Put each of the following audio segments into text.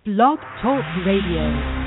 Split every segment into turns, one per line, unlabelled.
Blog Talk Radio.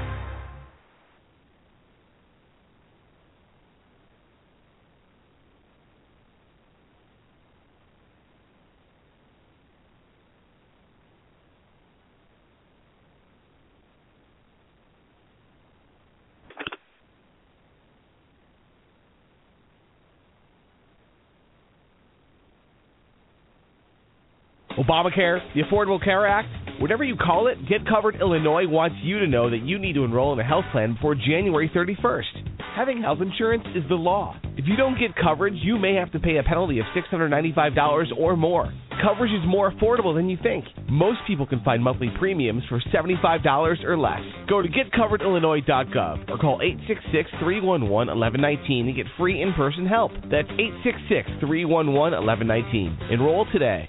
Obamacare, the Affordable Care Act, whatever you call it, Get Covered Illinois wants you to know that you need to enroll in a health plan before January 31st. Having health insurance is the law. If you don't get coverage, you may have to pay a penalty of $695 or more. Coverage is more affordable than you think. Most people can find monthly premiums for $75 or less. Go to getcoveredillinois.gov or call 866-311-1119 to get free in-person help. That's 866-311-1119. Enroll today.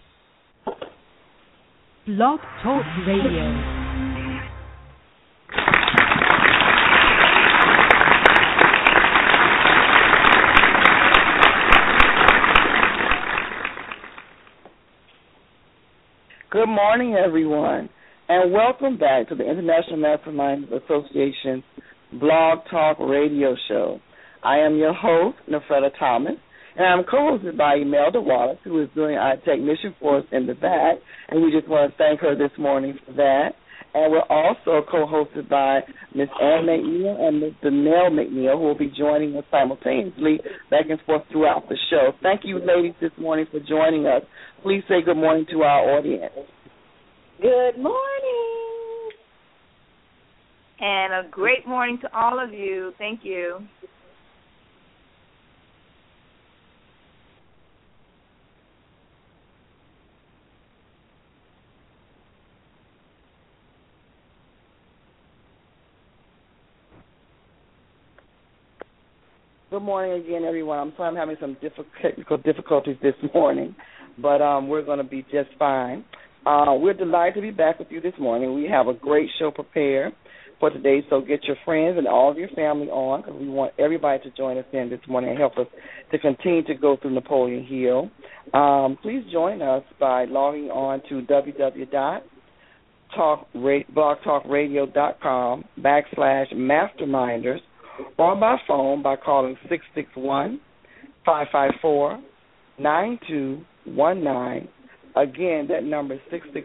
Blog Talk Radio.
Good morning, everyone, and welcome back to the International Mastermind Association Blog Talk Radio Show. I am your host, Nefretta Thomas, and I'm co-hosted by Imelda Wallace, who is doing our technician for us in the back, and we just want to thank her this morning for that. And we're also co-hosted by Ms. Ann McNeil and Ms. Danelle McNeil, who will be joining us simultaneously back and forth throughout the show. Thank you, ladies, this morning for joining us. Please say good morning to our audience.
Good morning. And a great morning to all of you. Thank you.
Good morning again, everyone. I'm sorry I'm having some technical difficulties this morning, but we're going to be just fine. We're delighted to be back with you this morning. We have a great show prepared for today, so get your friends and all of your family on, because we want everybody to join us in this morning and help us to continue to go through Napoleon Hill. Please join us by logging on to www.blogtalkradio.com/masterminders, or by phone by calling 661-554-9219. Again, that number is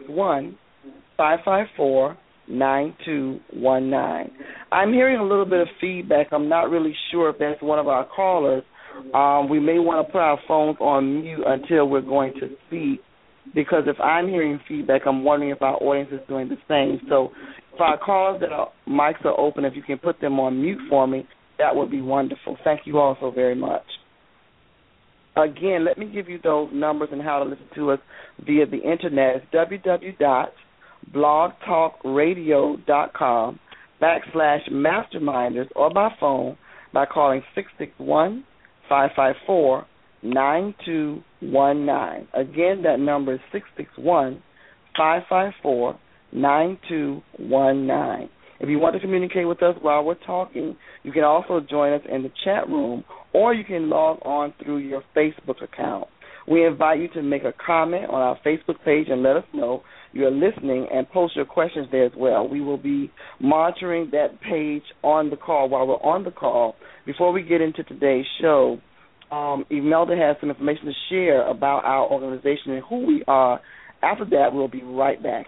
661-554-9219. I'm hearing a little bit of feedback. I'm not really sure if that's one of our callers. We may want to put our phones on mute until we're going to speak, because if I'm hearing feedback, I'm wondering if our audience is doing the same. So if our callers that are mics are open, if you can put them on mute for me, that would be wonderful. Thank you all so very much. Again, let me give you those numbers and how to listen to us via the Internet. It's www.blogtalkradio.com/masterminders, or by phone by calling 661-554-9219. Again, that number is 661-554-9219. If you want to communicate with us while we're talking, you can also join us in the chat room, or you can log on through your Facebook account. We invite you to make a comment on our Facebook page and let us know you're listening, and post your questions there as well. We will be monitoring that page on the call while we're on the call. Before we get into today's show, Imelda has some information to share about our organization and who we are. After that, we'll be right back.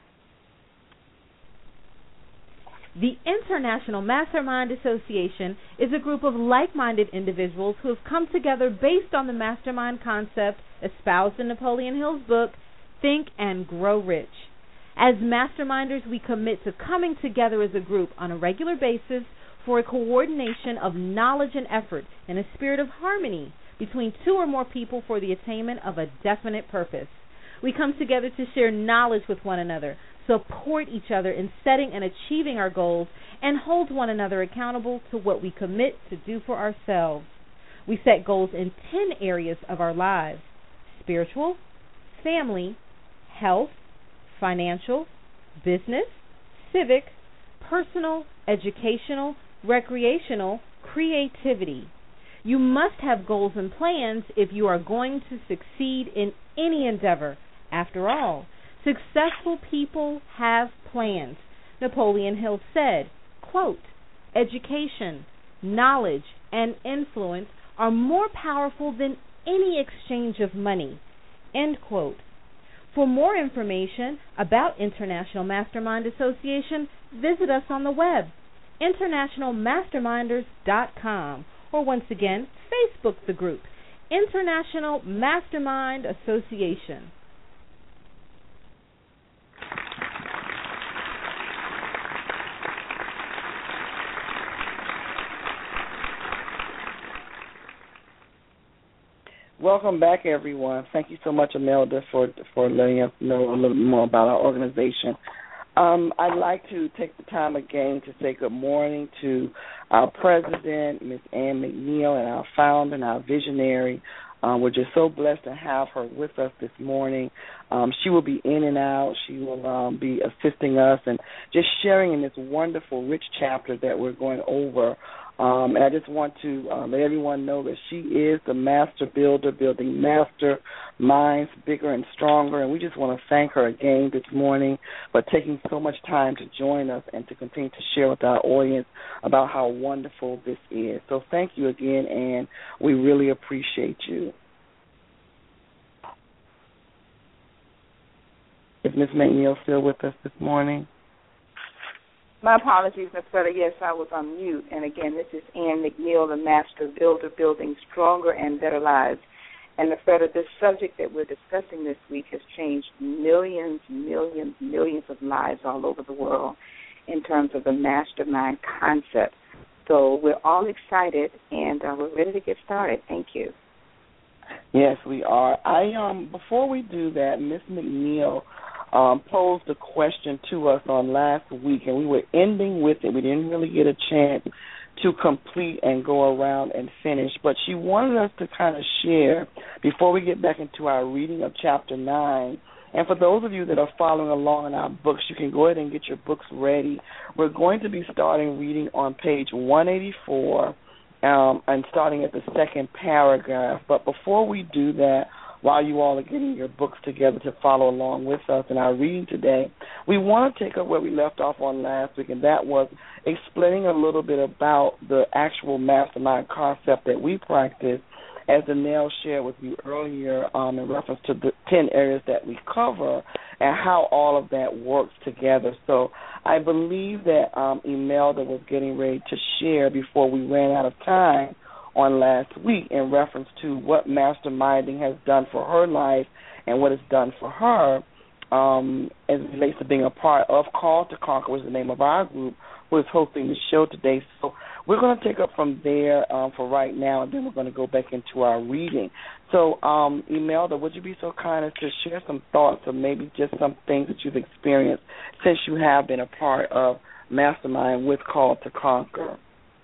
The International Mastermind Association is a group of like-minded individuals who have come together based on the mastermind concept espoused in Napoleon Hill's book, Think and Grow Rich. As masterminders, we commit to coming together as a group on a regular basis for a coordination of knowledge and effort in a spirit of harmony between two or more people for the attainment of a definite purpose. We come together to share knowledge with one another, support each other in setting and achieving our goals, and hold one another accountable to what we commit to do for ourselves. We set goals in 10 areas of our lives: spiritual, family, health, financial, business, civic, personal, educational, recreational, creativity. You must have goals and plans if you are going to succeed in any endeavor. After all, Successful people have plans. Napoleon Hill said, quote, education, knowledge, and influence are more powerful than any exchange of money, end quote. For more information about International Mastermind Association, visit us on the web, internationalmasterminders.com, or once again, Facebook the group, International Mastermind Association.
Welcome back, everyone. Thank you so much, Imelda, for letting us know a little more about our organization. I'd like to take the time again to say good morning to our president, Ms. Ann McNeil, and our founder and our visionary. We're just so blessed to have her with us this morning. She will be in and out. She will be assisting us and just sharing in this wonderful, rich chapter that we're going over. And I just want to let everyone know that she is the master builder, building master minds bigger and stronger. And we just want to thank her again this morning for taking so much time to join us and to continue to share with our audience about how wonderful this is. So thank you again, Ann. We really appreciate you. Is Ms. McNeil still with us this morning?
My apologies, Ms. Fredda. Yes, I was on mute. And again, this is Ann McNeil, the Master Builder, building stronger and better lives. And Ms. Fredda, this subject that we're discussing this week has changed millions of lives all over the world in terms of the mastermind concept. So we're all excited, and we're ready to get started. Thank you.
Yes, we are. Before we do that, Ms. McNeil posed a question to us on last week, and we were ending with it. We didn't really get a chance to complete and go around and finish, but she wanted us to kind of share, before we get back into our reading of Chapter 9, and for those of you that are following along in our books, you can go ahead and get your books ready. We're going to be starting reading on page 184 and starting at the second paragraph. But before we do that, while you all are getting your books together to follow along with us in our reading today, we want to take up where we left off on last week, and that was explaining a little bit about the actual mastermind concept that we practice, as Danelle shared with you earlier in reference to the 10 areas that we cover and how all of that works together. So I believe that Imelda was getting ready to share before we ran out of time on last week in reference to what masterminding has done for her life and what it's done for her as it relates to being a part of Call to Conquer, which is the name of our group, who is hosting the show today. So we're going to take up from there for right now, and then we're going to go back into our reading. So, Imelda, would you be so kind as to share some thoughts or maybe just some things that you've experienced since you have been a part of Mastermind with Call to Conquer?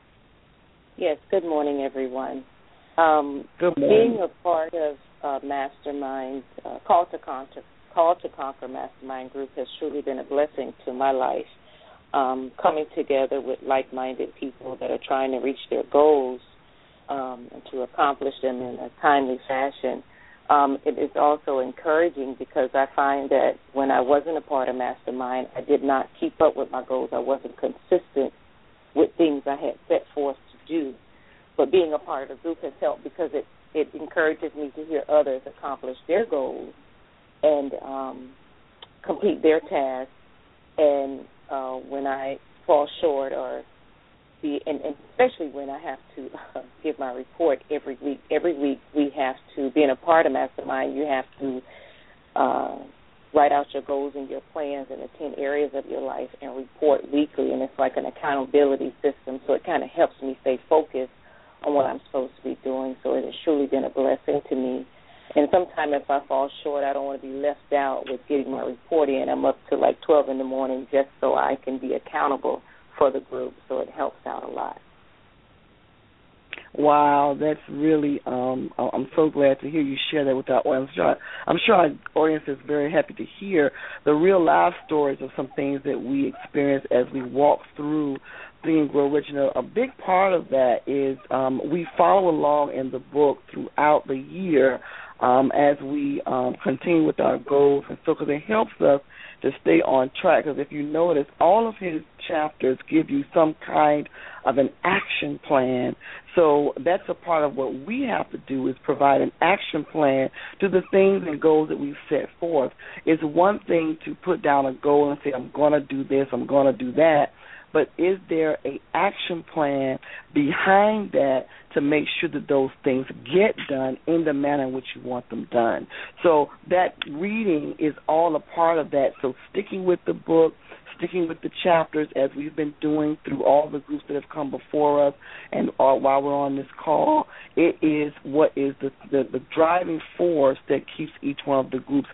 Yes, good morning, everyone.
Good morning.
Being a part of Mastermind, Call to Conquer Mastermind Group has truly been a blessing to my life. Coming together with like-minded people that are trying to reach their goals and to accomplish them in a timely fashion. It is also encouraging because I find that when I wasn't a part of Mastermind, I did not keep up with my goals. I wasn't consistent with things I had set forth to do. But being a part of the group has helped because it encourages me to hear others accomplish their goals and complete their tasks. And when I fall short and especially when I have to give my report every week. Every week we have to, being a part of Mastermind, you have to write out your goals and your plans in the 10 areas of your life and report weekly, and it's like an accountability system, so it kind of helps me stay focused on what I'm supposed to be doing. So it has truly been a blessing to me. And sometimes if I fall short, I don't want to be left out with getting my report in. I'm up to like 12 in the morning just so I can be accountable for the group, so it helps out a lot.
Wow, that's really, I'm so glad to hear you share that with our audience. I'm sure our audience is very happy to hear the real life stories of some things that we experience as we walk through Think and Grow Rich. A big part of that is we follow along in the book throughout the year as we continue with our goals. And so, because it helps us to stay on track. Because if you notice, all of his chapters give you some kind of an action plan. So that's a part of what we have to do, is provide an action plan to the things and goals that we've set forth. It's one thing to put down a goal and say, I'm going to do this, I'm going to do that. But is there an action plan behind that to make sure that those things get done in the manner in which you want them done? So that reading is all a part of that. So sticking with the book, sticking with the chapters as we've been doing through all the groups that have come before us and while we're on this call, it is what is the driving force that keeps each one of the groups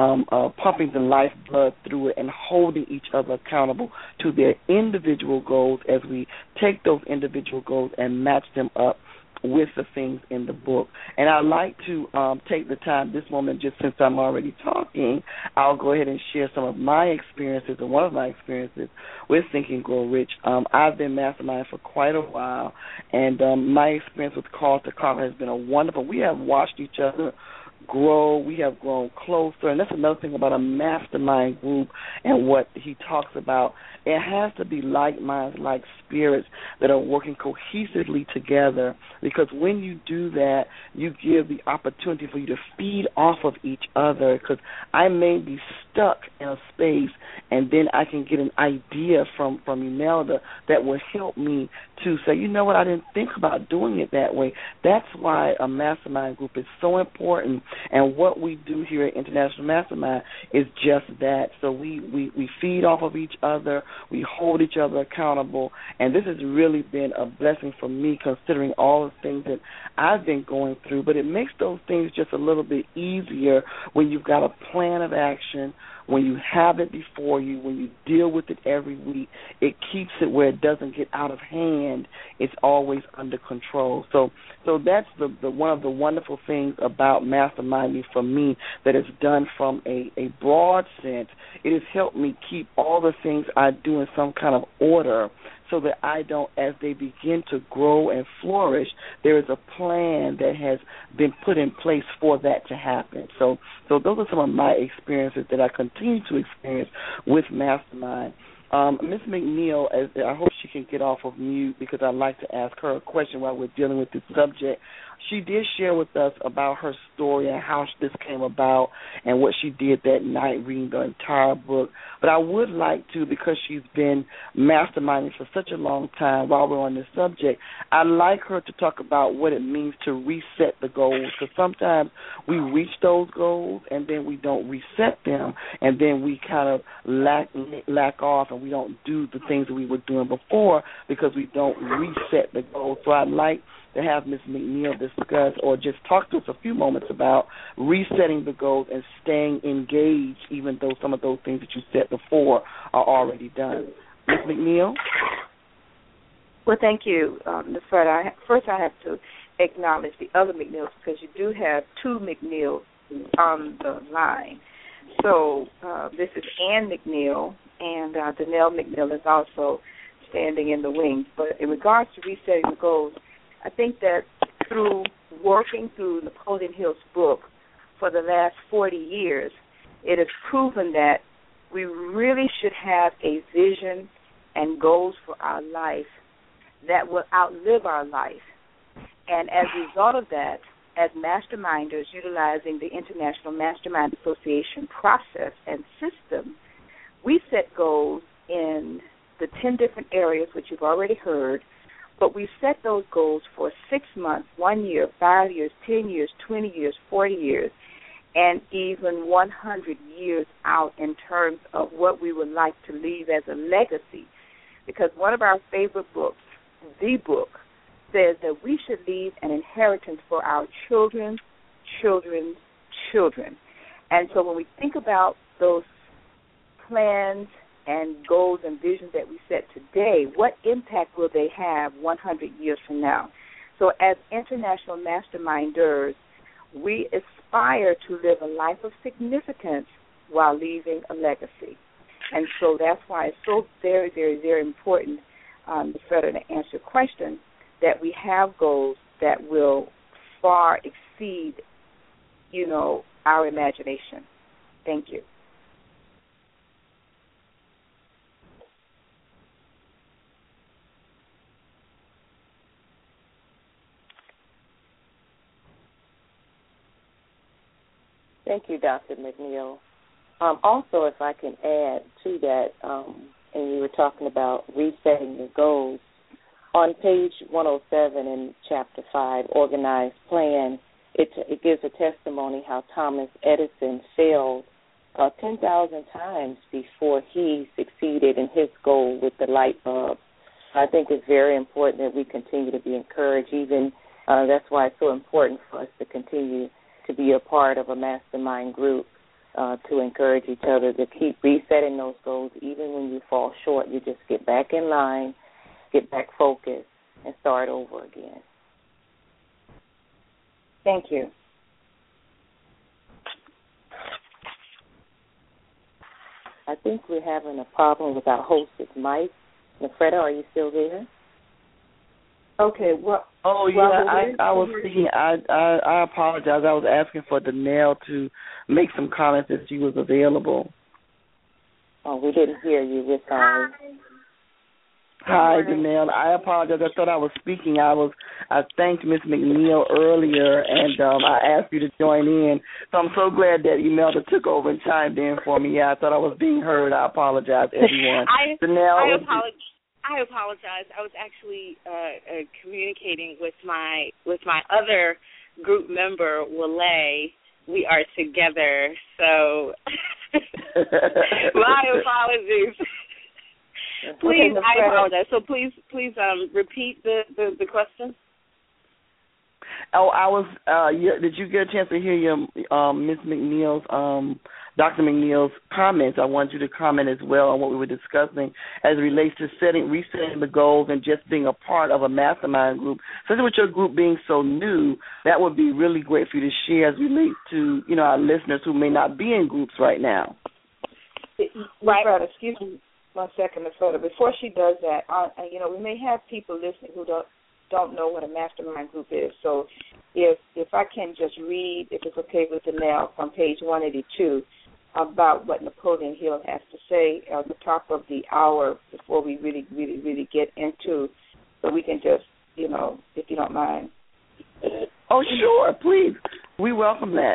pumping the lifeblood through it and holding each other accountable to their individual goals as we take those individual goals and match them up with the things in the book. And I'd like to take the time this moment, just since I'm already talking, I'll go ahead and share some of my experiences, and one of my experiences with Think and Grow Rich. I've been mastermind for quite a while, and my experience with Call to Conquer has been a wonderful. We have watched each other grow. We have grown closer, and that's another thing about a mastermind group and what he talks about. It has to be like minds, like spirits that are working cohesively together, because when you do that, you give the opportunity for you to feed off of each other, because I may be stuck in a space, and then I can get an idea from Imelda that will help me to say, you know what, I didn't think about doing it that way. That's why a mastermind group is so important, and what we do here at International Mastermind is just that. So we feed off of each other, we hold each other accountable, and this has really been a blessing for me, considering all the things that I've been going through. But it makes those things just a little bit easier when you've got a plan of action, when you have it before you, when you deal with it every week. It keeps it where it doesn't get out of hand. It's always under control. So that's the one of the wonderful things about masterminding for me, that it's done from a broad sense. It has helped me keep all the things I do in some kind of order, so that I don't, as they begin to grow and flourish, there is a plan that has been put in place for that to happen. So those are some of my experiences that I continue to experience with Mastermind. Ms. McNeil, I hope she can get off of mute, because I'd like to ask her a question while we're dealing with this subject. She did share with us about her story and how this came about and what she did that night, reading the entire book. But I would like to, because she's been masterminding for such a long time while we're on this subject, I'd like her to talk about what it means to reset the goals, because sometimes we reach those goals and then we don't reset them, and then we kind of lack off and we don't do the things that we were doing before because we don't reset the goals. So I'd like to have Ms. McNeil discuss or just talk to us a few moments about resetting the goals and staying engaged, even though some of those things that you said before are already done. Ms. McNeil?
Well, thank you, Ms. Fred. First, I have to acknowledge the other McNeils, because you do have two McNeils on the line. So this is Ann McNeil, and Danelle McNeil is also standing in the wings. But in regards to resetting the goals, I think that through working through Napoleon Hill's book for the last 40 years, it has proven that we really should have a vision and goals for our life that will outlive our life. And as a result of that, as masterminders utilizing the International Mastermind Association process and system, we set goals in the 10 different areas, which you've already heard, but we set those goals for 6 months, 1 year, 5 years, 10 years, 20 years, 40 years, and even 100 years out in terms of what we would like to leave as a legacy. Because one of our favorite books, the book, says that we should leave an inheritance for our children, children's children. And so when we think about those plans and goals and visions that we set today, what impact will they have 100 years from now? So as international masterminders, we aspire to live a life of significance while leaving a legacy. And so that's why it's so very, very, very important, Freda, to answer your question, that we have goals that will far exceed our imagination. Thank you.
Thank you, Dr. McNeil. Also, if I can add to that, and you were talking about resetting your goals, on page 107 in Chapter 5, Organized Plan, it gives a testimony how Thomas Edison failed 10,000 times before he succeeded in his goal with the light bulb. I think it's very important that we continue to be encouraged. Even that's why it's so important for us to continue to be a part of a mastermind group, to encourage each other to keep resetting those goals. Even when you fall short, you just get back in line, get back focused, and start over again.
Thank you.
I think we're having a problem with our host's mic. Nefreda, are you still there?
Okay. Well.
Oh yeah, I was speaking. I apologize. I was asking for Danelle to make some comments if she was available.
Oh, we didn't hear you. We're sorry.
Hi, Danelle. I apologize. I thought I was speaking. I thanked Ms. McNeil earlier, and I asked you to join in. So I'm so glad that Imelda took over and chimed in for me. Yeah, I thought I was being heard. I apologize, everyone.
I apologize. I was actually communicating with my other group member, Wale. We are together, so my apologies. Please, I apologize. So please, repeat the question.
Oh, I was. Did you get a chance to hear your Ms. McNeil's, Dr. McNeil's comments? I want you to comment as well on what we were discussing as it relates to resetting the goals and just being a part of a mastermind group. Especially with your group being so new, that would be really great for you to share as it relates to our listeners who may not be in groups right now.
Right. Excuse me. 1 second, Ms. Soda. Before she does that, we may have people listening who don't know what a mastermind group is. So if I can just read, if it's okay with Danelle, from page 182 about what Napoleon Hill has to say at the top of the hour before we really, really, really get into, so we can just, if you don't mind.
Oh, sure, please. We welcome that.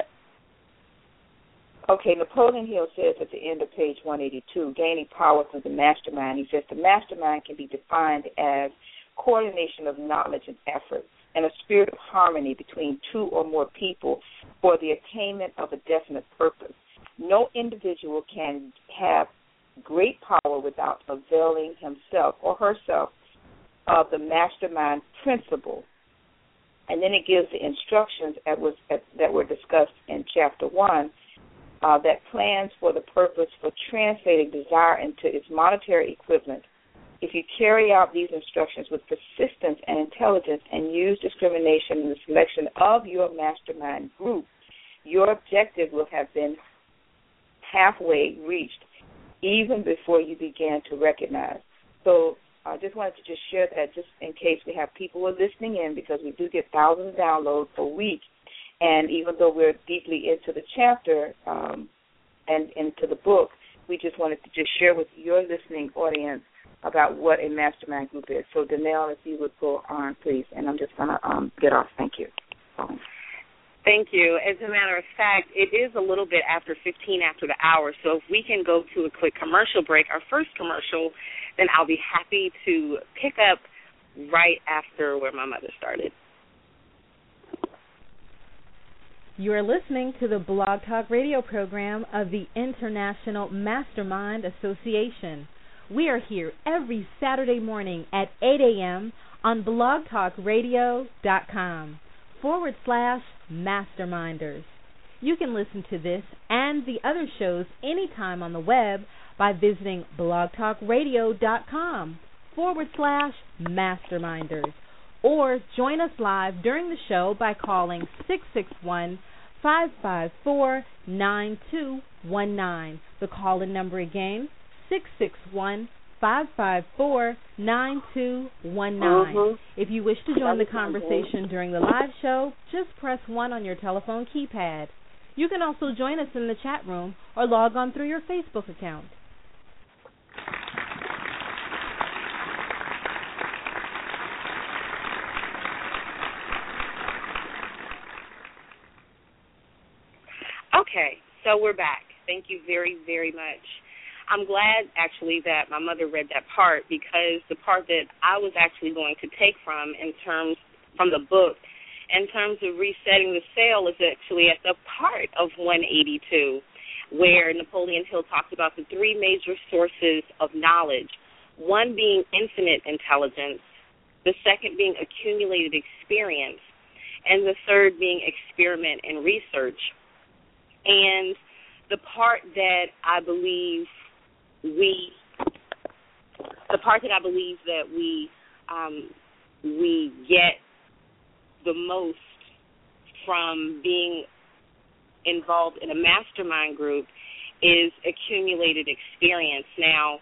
Okay, Napoleon Hill says at the end of page 182, gaining power through the mastermind, he says the mastermind can be defined as coordination of knowledge and effort and a spirit of harmony between two or more people for the attainment of a definite purpose. No individual can have great power without availing himself or herself of the mastermind principle. And then it gives the instructions that were discussed in Chapter 1, that plans for the purpose for translating desire into its monetary equivalent. If you carry out these instructions with persistence and intelligence and use discrimination in the selection of your mastermind group, your objective will have been halfway reached even before you began to recognize. So I just wanted to share that just in case we have people who are listening in, because we do get thousands of downloads a week. And even though we're deeply into the chapter and into the book, we just wanted to just share with your listening audience about what a mastermind group is. So, Danelle, if you would go on, please. And I'm just going to get off. Thank you.
Thank you. As a matter of fact, it is a little bit after 15 after the hour, so if we can go to a quick commercial break, our first commercial, then I'll be happy to pick up right after where my mother started.
You are listening to the Blog Talk Radio program of the International Mastermind Association. We are here every Saturday morning at 8 a.m. on blogtalkradio.com/masterminders. You can listen to this and the other shows anytime on the web by visiting blogtalkradio.com/masterminders. Or join us live during the show by calling 661-554-9219. The call-in number again, 661-554-9219. If you wish to join the conversation during the live show, just press 1 on your telephone keypad. You can also join us in the chat room or log on through your Facebook account.
Okay, so we're back. Thank you very, very much. I'm glad, actually, that my mother read that part, because the part that I was actually going to take from the book, in terms of resetting the sail, is actually at the part of 182, where Napoleon Hill talks about the three major sources of knowledge, one being infinite intelligence, the second being accumulated experience, and the third being experiment and research. And the part that I believe that we get the most from being involved in a mastermind group is accumulated experience. Now,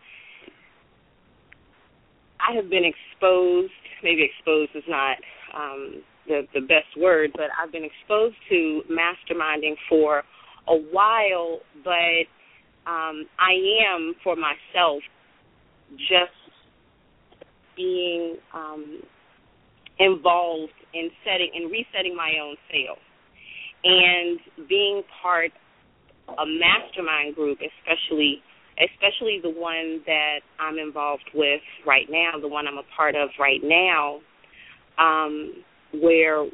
I have been exposed, maybe exposed is not the best word, but I've been exposed to masterminding for a while, but I am, for myself, just being involved in resetting my own sail, and being part of a mastermind group, especially the one that I'm involved with right now, the one I'm a part of right now, where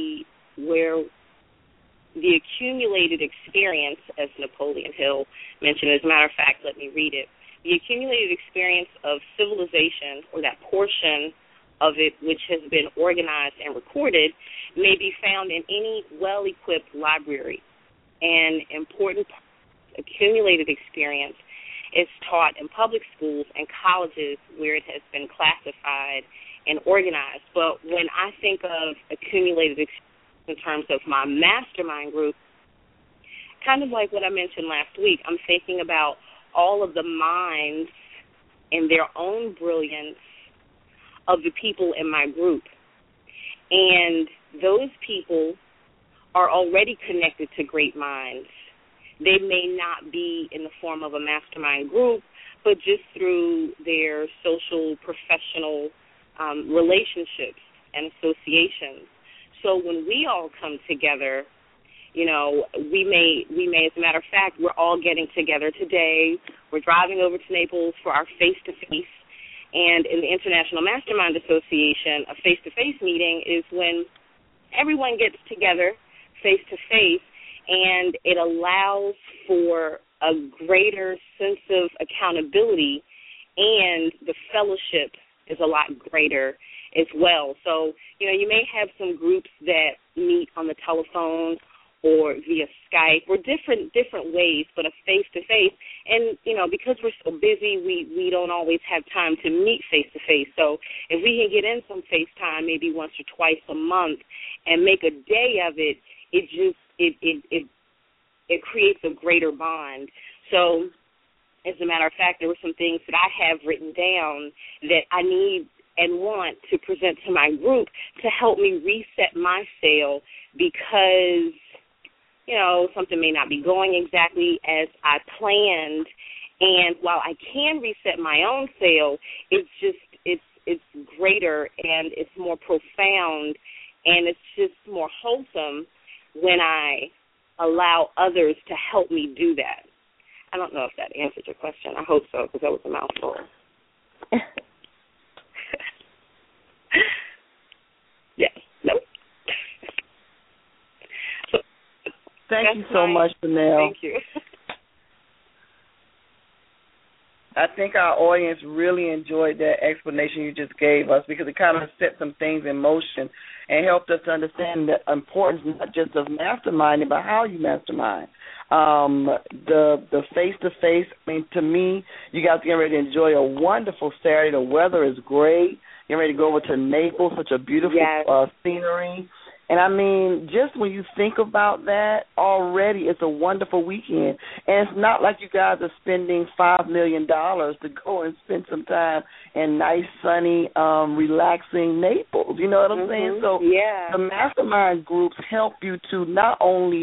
the accumulated experience, as Napoleon Hill mentioned, as a matter of fact, let me read it. The accumulated experience of civilization, or that portion of it which has been organized and recorded, may be found in any well-equipped library. An important accumulated experience is taught in public schools and colleges where it has been classified and organized. But when I think of accumulated experience in terms of my mastermind group, kind of like what I mentioned last week, I'm thinking about all of the minds and their own brilliance of the people in my group. And those people are already connected to great minds. They may not be in the form of a mastermind group, but just through their social, professional relationships and associations. So when we all come together, we may, as a matter of fact, we're all getting together today. We're driving over to Naples for our face-to-face. And in the International Mastermind Association, a face-to-face meeting is when everyone gets together face-to-face, and it allows for a greater sense of accountability, and the fellowship is a lot greater as well. So, you may have some groups that meet on the telephone or via Skype or different ways, but a face-to-face. And, because we're so busy, we don't always have time to meet face-to-face. So if we can get in some FaceTime maybe once or twice a month and make a day of it, it creates a greater bond. So as a matter of fact, there were some things that I have written down that I need and want to present to my group to help me reset my sail, because, something may not be going exactly as I planned. And while I can reset my own sail, it's greater and it's more profound, and it's just more wholesome when I allow others to help me do that. I don't know if that answered your question. I hope so, because that was a mouthful. Yes. Nope.
Thank you so much, Janelle.
Thank you.
I think our audience really enjoyed that explanation you just gave us, because it kind of set some things in motion and helped us to understand the importance not just of masterminding, but how you mastermind. The face-to-face, to me, you guys getting ready to enjoy a wonderful Saturday. The weather is great. Getting ready to go over to Naples, such a beautiful scenery. And, just when you think about that, already it's a wonderful weekend. And it's not like you guys are spending $5 million to go and spend some time in nice, sunny, relaxing Naples. You know what I'm saying? So the mastermind groups help you to not only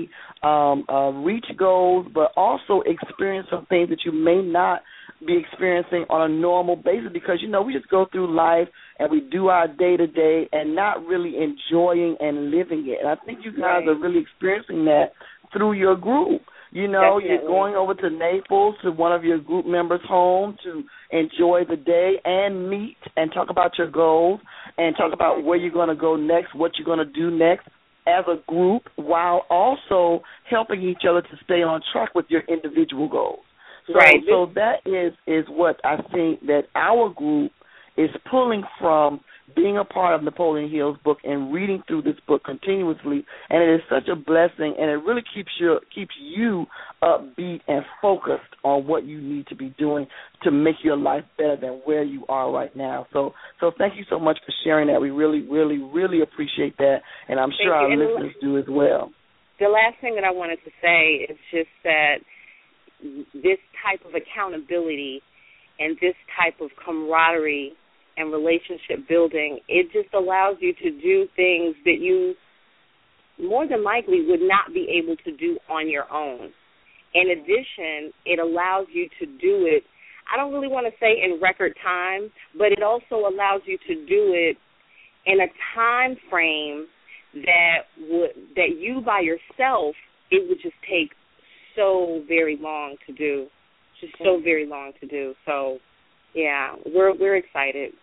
reach goals, but also experience some things that you may not be experiencing on a normal basis because, we just go through life and we do our day-to-day and not really enjoying and living it. And I think you guys are really experiencing that through your group.
Definitely.
You're going over to Naples to one of your group members' home to enjoy the day and meet and talk about your goals and talk about where you're going to go next, what you're going to do next as a group, while also helping each other to stay on track with your individual goals. So that is what I think that our group is pulling from being a part of Napoleon Hill's book and reading through this book continuously, and it is such a blessing, and it really keeps you upbeat and focused on what you need to be doing to make your life better than where you are right now. So thank you so much for sharing that. We really, really, really appreciate that, and I'm sure our listeners do as well.
The last thing that I wanted to say is just that this type of accountability and this type of camaraderie and relationship building, it just allows you to do things that you more than likely would not be able to do on your own. In addition, it allows you to do it, I don't really want to say in record time, but it also allows you to do it in a time frame that you by yourself, it would just take so very long to do, so very long to do. So, yeah, we're excited.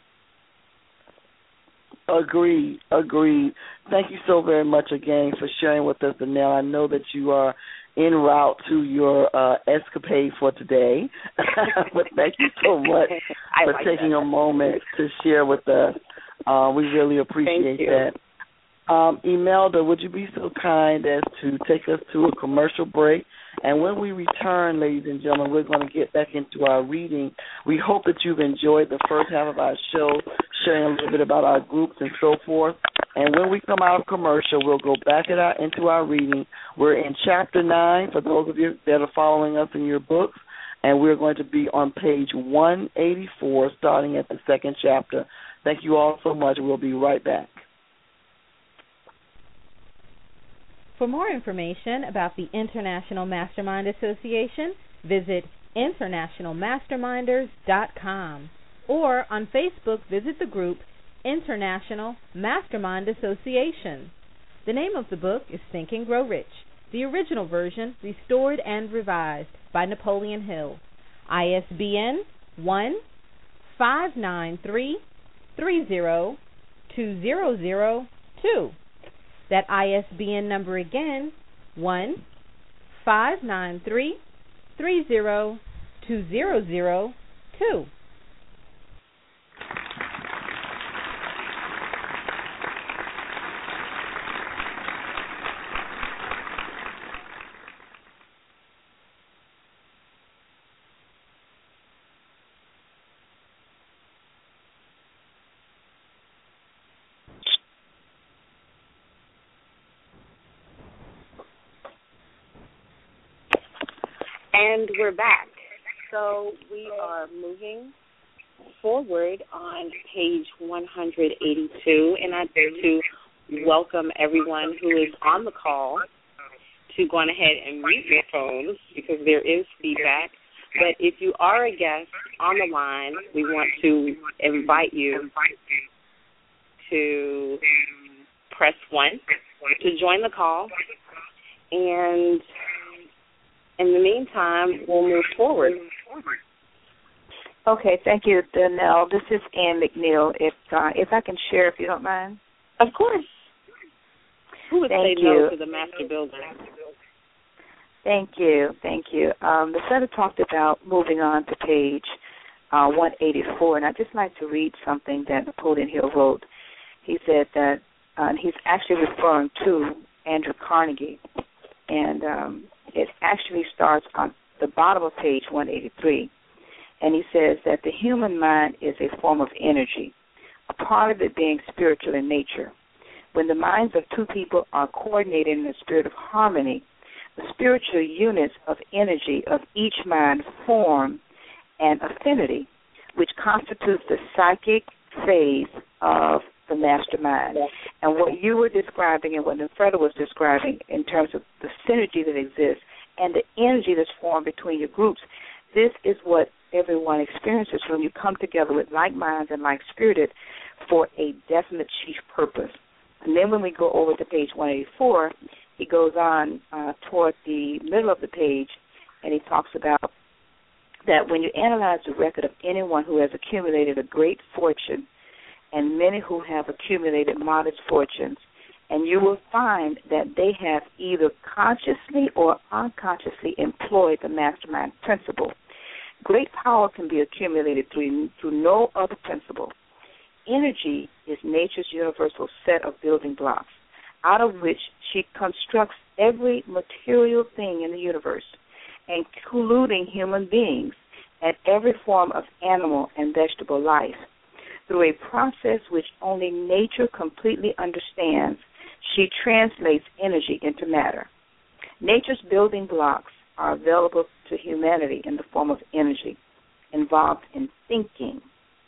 Agreed. Thank you so very much again for sharing with us, Danelle. I know that you are en route to your escapade for today, but thank you so much for taking a moment to share with us. We really appreciate that. Imelda, would you be so kind as to take us to a commercial break? And when we return, ladies and gentlemen, we're going to get back into our reading. We hope that you've enjoyed the first half of our show, sharing a little bit about our groups and so forth. And when we come out of commercial, we'll go back into our reading. We're in Chapter 9, for those of you that are following us in your books, and we're going to be on page 184, starting at the second chapter. Thank you all so much. We'll be right back.
For more information about the International Mastermind Association, visit internationalmasterminders.com, or on Facebook, visit the group International Mastermind Association. The name of the book is Think and Grow Rich, the original version restored and revised by Napoleon Hill. ISBN 1-593-30-2002. That ISBN number again, 1-593-30-2002.
And we're back. So we are moving forward on page 182, and I'd like to welcome everyone who is on the call to go on ahead and mute your phones because there is feedback. But if you are a guest on the line, we want to invite you to press 1 to join the call, and in the meantime, we'll move forward.
Okay, thank you, Danelle. This is Ann McNeil. If I can share, if you don't mind.
Of course. Who would say no to the Master Builder?
Thank you. The letter talked about moving on to page 184, and I'd just like to read something that Napoleon Hill wrote. He said that, and he's actually referring to Andrew Carnegie, and it actually starts on the bottom of page 183, and he says that the human mind is a form of energy, a part of it being spiritual in nature. When the minds of two people are coordinated in a spirit of harmony, the spiritual units of energy of each mind form an affinity, which constitutes the psychic phase of the mastermind. And what you were describing and what Nefreda was describing in terms of the synergy that exists and the energy that's formed between your groups, this is what everyone experiences when you come together with like minds and like-spirited for a definite chief purpose. And then when we go over to page 184, he goes on toward the middle of the page, and he talks about that when you analyze the record of anyone who has accumulated a great fortune and many who have accumulated modest fortunes, and you will find that they have either consciously or unconsciously employed the mastermind principle. Great power can be accumulated through no other principle. Energy is nature's universal set of building blocks, out of which she constructs every material thing in the universe, including human beings and every form of animal and vegetable life. Through a process which only nature completely understands, she translates energy into matter. Nature's building blocks are available to humanity in the form of energy involved in thinking.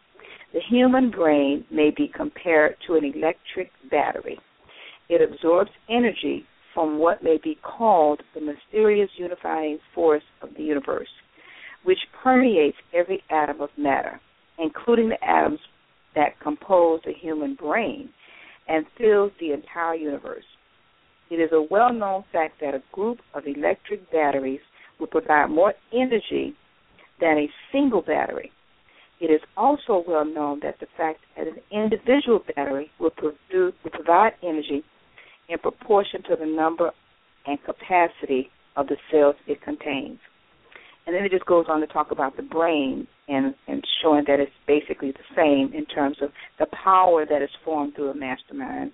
The human brain may be compared to an electric battery. It absorbs energy from what may be called the mysterious unifying force of the universe, which permeates every atom of matter, including the atoms that compose the human brain, and fills the entire universe. It is a well-known fact that a group of electric batteries will provide more energy than a single battery. It is also well known that the fact that an individual battery will provide energy in proportion to the number and capacity of the cells it contains. And then it just goes on to talk about the brain and showing that it's basically the same in terms of the power that is formed through a mastermind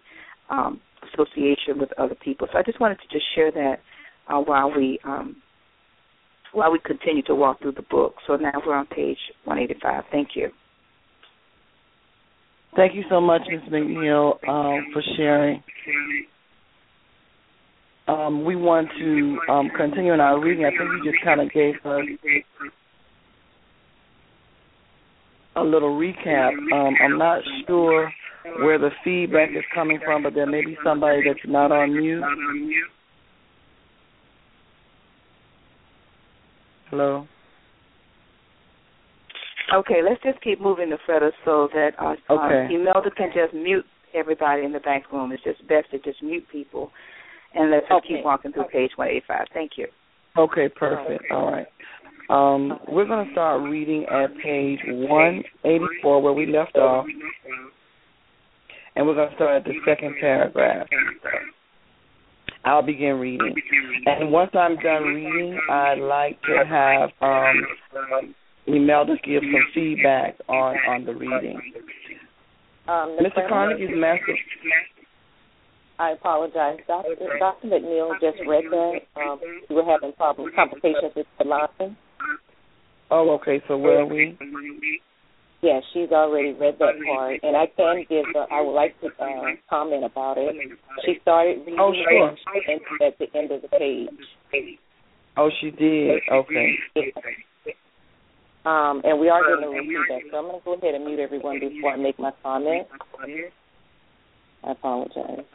association with other people. So I just wanted to just share that while we continue to walk through the book. So now we're on page 185. Thank you.
Thank you so much, Ms. McNeil, for sharing. We want to continue in our reading. I think you just kind of gave us a little recap. I'm not sure where the feedback is coming from, but there may be somebody that's not on mute. Hello?
Okay, let's just keep moving the Freda so that Imelda can just mute everybody in the back room. It's just best to just mute people, and let's just keep walking through page 185. Thank you.
Okay, perfect. All right. We're going to start reading at page 184 where we left off, and we're going to start at the second paragraph. I'll begin reading. And once I'm done reading, I'd like to have Imelda give some feedback on the reading. Mr. Carnegie's message.
I apologize. Dr. McNeil just read that. We were having complications with the line.
Oh, okay. So where are we?
Yeah, she's already read that part, and I can give. I would like to comment about it. She started reading at the end of the page.
Oh, she did. Okay.
And we are going to review that, so I'm going to go ahead and mute everyone before I make my comment. I apologize.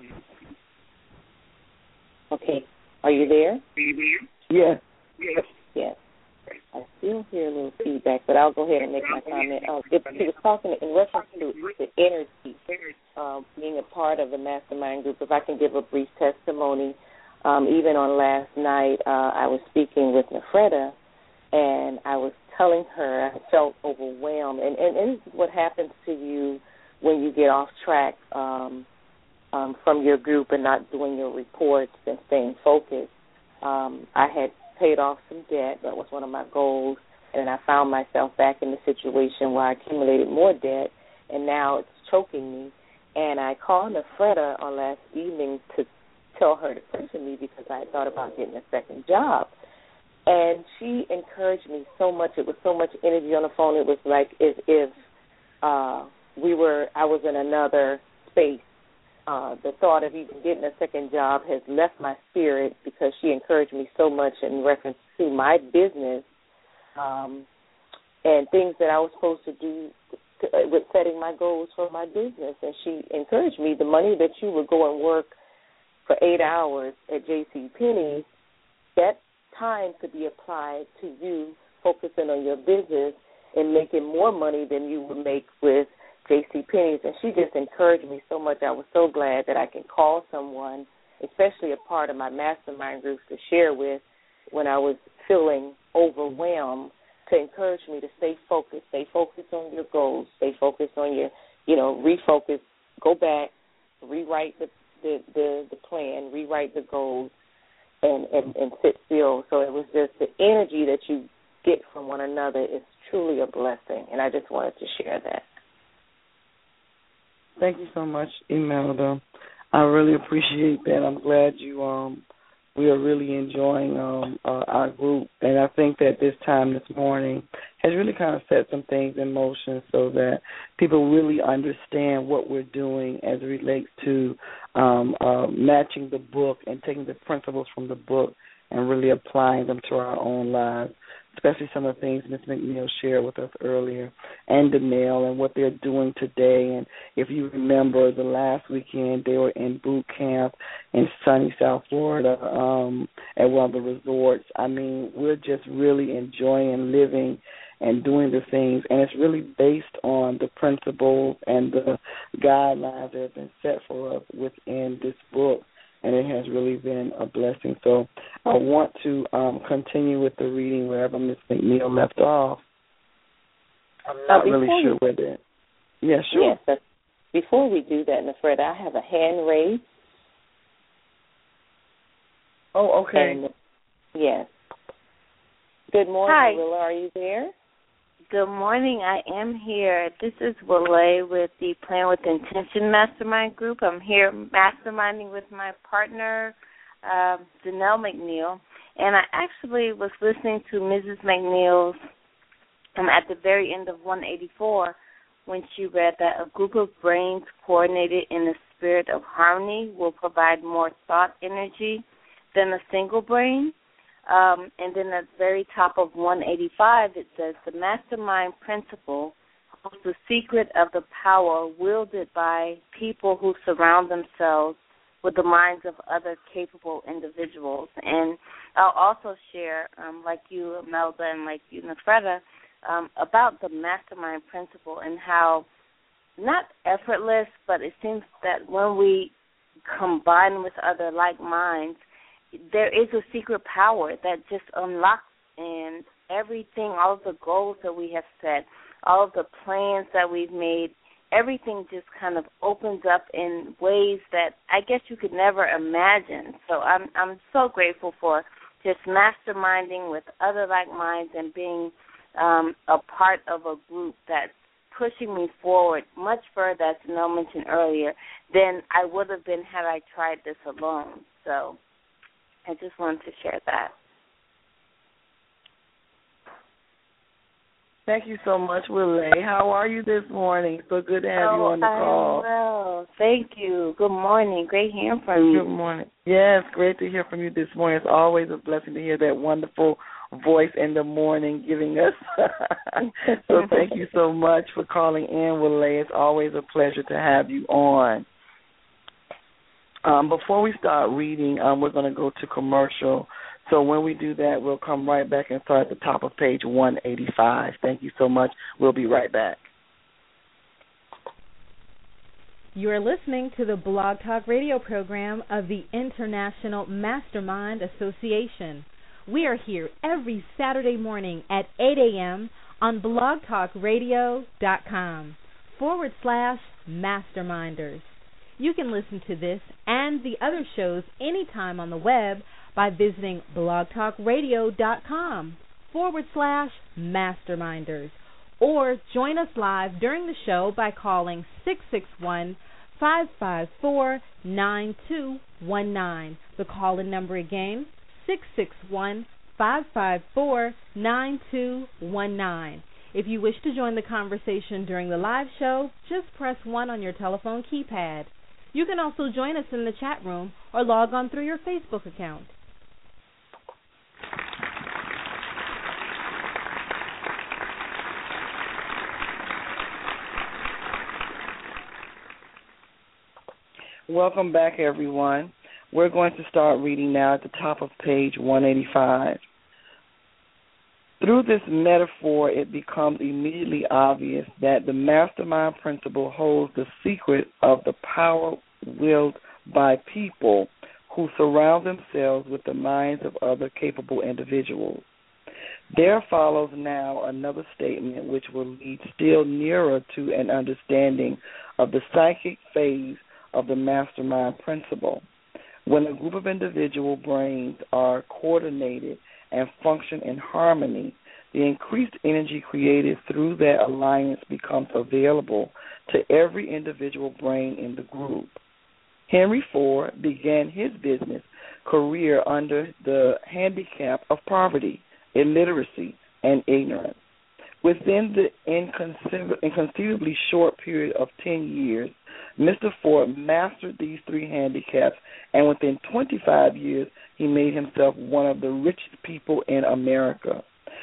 Okay, are you there?
Yes.
Yes. I still hear a little feedback, but I'll go ahead and make my comment. He was talking in reference to the energy, being a part of the mastermind group. If I can give a brief testimony, even on last night, I was speaking with Nefreda, and I was telling her I felt overwhelmed. And this is what happens to you when you get off track from your group and not doing your reports and staying focused. I had paid off some debt. That was one of my goals. And I found myself back in the situation where I accumulated more debt, and now it's choking me. And I called Nefreda on last evening to tell her to pray for me because I had thought about getting a second job. And she encouraged me so much. It was so much energy on the phone. It was like as if I was in another space. The thought of even getting a second job has left my spirit because she encouraged me so much in reference to my business and things that I was supposed to do with setting my goals for my business. And she encouraged me, the money that you would go and work for 8 hours at JCPenney, that time could be applied to you focusing on your business and making more money than you would make with JCPenney's. And she just encouraged me so much. I was so glad that I can call someone, especially a part of my mastermind groups, to share with when I was feeling overwhelmed, to encourage me to stay focused on your goals, stay focused on your, refocus, go back, rewrite the plan, rewrite the goals, and sit still. So it was just the energy that you get from one another is truly a blessing, and I just wanted to share that.
Thank you so much, Imelda. I really appreciate that. I'm glad we are really enjoying our group, and I think that this time this morning has really kind of set some things in motion so that people really understand what we're doing as it relates to matching the book and taking the principles from the book and really applying them to our own lives, especially some of the things Ms. McNeil shared with us earlier, and Danelle and what they're doing today. And if you remember, the last weekend they were in boot camp in sunny South Florida at one of the resorts. I mean, we're just really enjoying living and doing the things, and it's really based on the principles and the guidelines that have been set for us within this book. And it has really been a blessing. So I want to continue with the reading wherever Ms. McNeil left off. I'm not really sure where that. Yeah, sure.
Yes, but before we do that, Nefreda, I have a hand raised.
Oh, okay.
And, yes. Good morning,
Hi.
Willa. Are you there?
Good morning. I am here. This is Wale with the Plan with Intention Mastermind Group. I'm here masterminding with my partner, Danelle McNeil. And I actually was listening to Mrs. McNeil's at the very end of 184 when she read that a group of brains coordinated in the spirit of harmony will provide more thought energy than a single brain. And then at the very top of 185, it says, the mastermind principle holds the secret of the power wielded by people who surround themselves with the minds of other capable individuals. And I'll also share, like you, Melda, and like you, Nefreda, about the mastermind principle and how not effortless, but it seems that when we combine with other like minds, there is a secret power that just unlocks, and everything, all of the goals that we have set, all of the plans that we've made, everything just kind of opens up in ways that I guess you could never imagine. So I'm so grateful for just masterminding with other like minds and being a part of a group that's pushing me forward much further, as Janelle mentioned earlier, than I would have been had I tried this alone. So I just wanted to share that.
Thank you so much, Wille. How are you this morning? So good to have you on the call.
Well, thank you. Good morning. Great hearing from you.
Good morning. Yes, great to hear from you this morning. It's always a blessing to hear that wonderful voice in the morning giving us. So thank you so much for calling in, Wille. It's always a pleasure to have you on. Before we start reading, we're going to go to commercial. So when we do that, we'll come right back and start at the top of page 185. Thank you so much. We'll be right back.
You are listening to the Blog Talk Radio program of the International Mastermind Association. We are here every Saturday morning at 8 a.m. on blogtalkradio.com/masterminders. You can listen to this and the other shows anytime on the web by visiting blogtalkradio.com/masterminders, or join us live during the show by calling 661-554-9219. The call-in number again, 661-554-9219. If you wish to join the conversation during the live show, just press 1 on your telephone keypad. You can also join us in the chat room or log on through your Facebook account.
Welcome back, everyone. We're going to start reading now at the top of page 185. Through this metaphor, it becomes immediately obvious that the mastermind principle holds the secret of the power wielded by people who surround themselves with the minds of other capable individuals. There follows now another statement which will lead still nearer to an understanding of the psychic phase of the mastermind principle. When a group of individual brains are coordinated and function in harmony, the increased energy created through that alliance becomes available to every individual brain in the group. Henry Ford began his business career under the handicap of poverty, illiteracy, and ignorance. Within the inconceivably short period of 10 years, Mr. Ford mastered these three handicaps, and within 25 years, he made himself one of the richest people in America.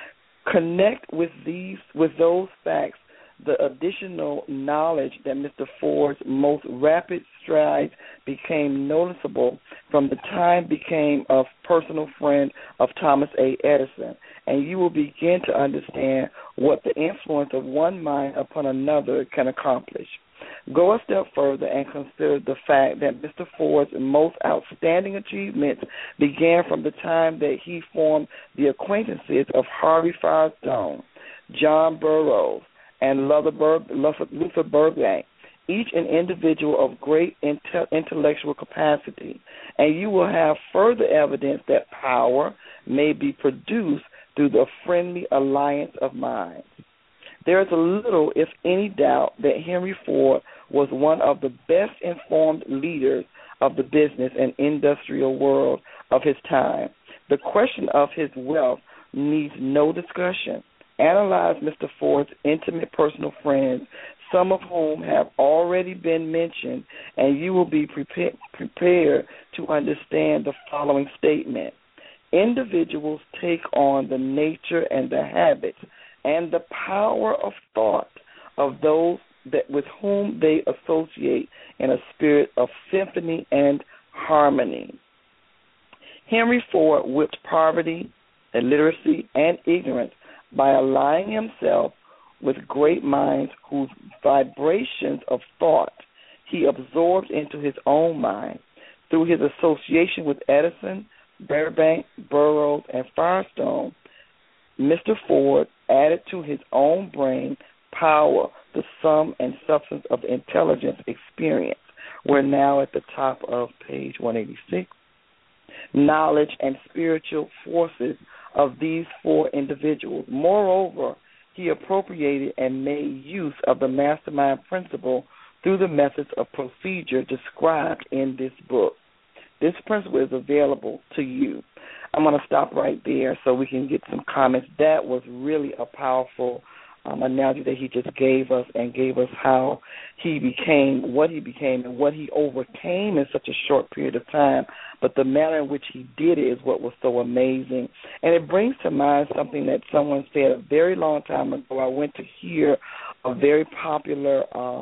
Connect with those facts the additional knowledge that Mr. Ford's most rapid strides became noticeable from the time became a personal friend of Thomas A. Edison, and you will begin to understand what the influence of one mind upon another can accomplish. Go a step further and consider the fact that Mr. Ford's most outstanding achievements began from the time that he formed the acquaintances of Harvey Firestone, John Burroughs, and Luther Burbank, each an individual of great intellectual capacity, and you will have further evidence that power may be produced through the friendly alliance of minds. There is a little, if any, doubt that Henry Ford was one of the best informed leaders of the business and industrial world of his time. The question of his wealth needs no discussion. Analyze Mr. Ford's intimate personal friends, some of whom have already been mentioned, and you will be prepared to understand the following statement. Individuals take on the nature and the habits and the power of thought of those with whom they associate in a spirit of symphony and harmony. Henry Ford whipped poverty, illiteracy, and ignorance by aligning himself with great minds whose vibrations of thought he absorbed into his own mind. Through his association with Edison, Burbank, Burroughs, and Firestone, Mr. Ford added to his own brain power, the sum and substance of intelligence experience. We're now at the top of page 186. Knowledge and spiritual forces of these four individuals. Moreover, he appropriated and made use of the mastermind principle through the methods of procedure described in this book. This principle is available to you. I'm going to stop right there so we can get some comments. That was really a powerful analogy that he just gave us, and gave us how he became what he became and what he overcame in such a short period of time. But the manner in which he did it is what was so amazing. And it brings to mind something that someone said a very long time ago. I went to hear a very popular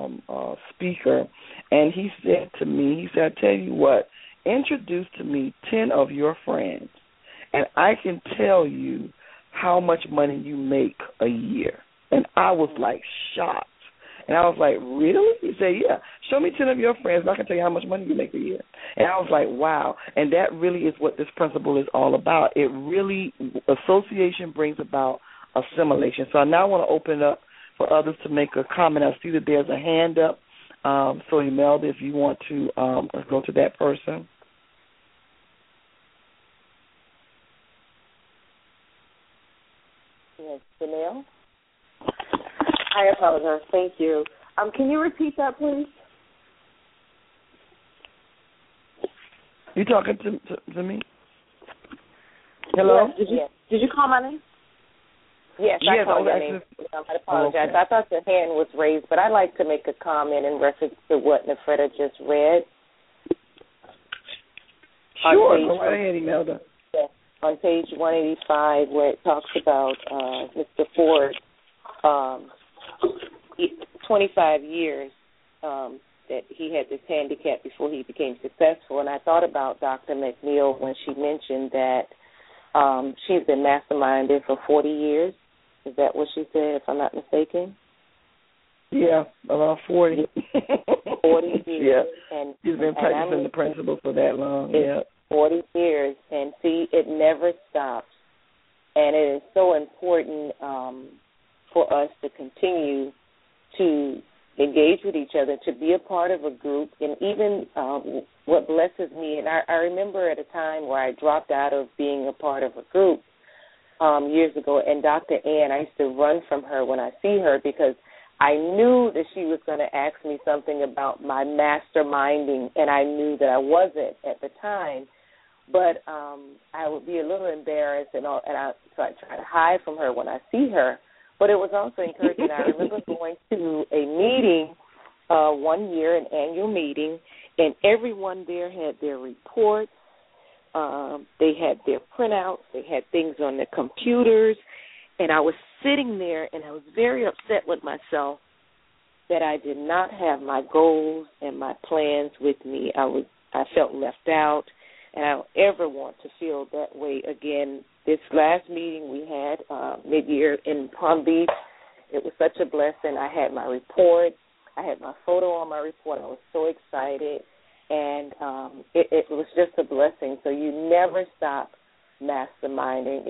speaker, and he said to me, I tell you what, introduce to me 10 of your friends, and I can tell you how much money you make a year. And I was like shocked. And I was like, really? He said, yeah, show me 10 of your friends and I can tell you how much money you make a year. And I was like, wow. And that really is what this principle is all about. It really, association brings about assimilation. So I now want to open it up for others to make a comment. I see that there's a hand up. So Imelda, if you want to go to that person.
Yes, Janelle? I apologize. Thank you. Can you repeat that, please?
You talking to me? Hello?
Yes. Did you call my name? Yes, I called your name. I apologize. Okay. I thought the hand was raised, but I'd like to make a comment in reference to what Nefreda just read.
Sure. Go right ahead, Imelda.
Yes. On page 185, where it talks about Mr. Ford, 25 years, that he had this handicap before he became successful. And I thought about Dr. McNeil when she mentioned that she's been masterminding for 40 years. Is that what she said, if I'm not mistaken?
Yeah, about 40.
40 years.
Yeah. And she's been practicing the principle for that long. Yeah.
40 years. And see, it never stops. And it is so important for us to continue to engage with each other, to be a part of a group. And even what blesses me, and I remember at a time where I dropped out of being a part of a group years ago, and Dr. Ann, I used to run from her when I see her because I knew that she was going to ask me something about my masterminding, and I knew that I wasn't at the time. But I would be a little embarrassed, so I try to hide from her when I see her. But it was also encouraging. I remember going to a meeting one year, an annual meeting, and everyone there had their reports. They had their printouts. They had things on their computers. And I was sitting there, and I was very upset with myself that I did not have my goals and my plans with me. I felt left out, and I don't ever want to feel that way again. This last meeting we had mid-year in Palm Beach, it was such a blessing. I had my report. I had my photo on my report. I was so excited, and it was just a blessing. So you never stop masterminding.